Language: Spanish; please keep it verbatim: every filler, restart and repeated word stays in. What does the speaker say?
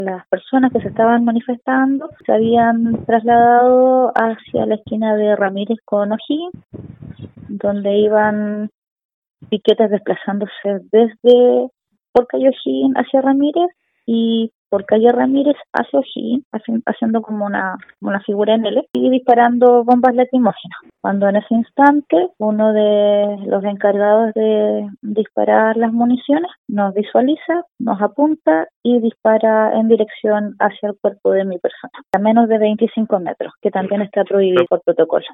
Las personas que se estaban manifestando se habían trasladado hacia la esquina de Ramírez con O'Higgins, donde iban piquetes desplazándose desde por calle O'Higgins hacia Ramírez y por calle Ramírez hacia O'Higgins, haciendo como una, como una figura en L y disparando bombas lacrimógenas. Cuando en ese instante uno de los encargados de disparar las municiones nos visualiza, nos apunta y dispara en dirección hacia el cuerpo de mi persona, a menos de veinticinco metros, que también está prohibido por protocolo.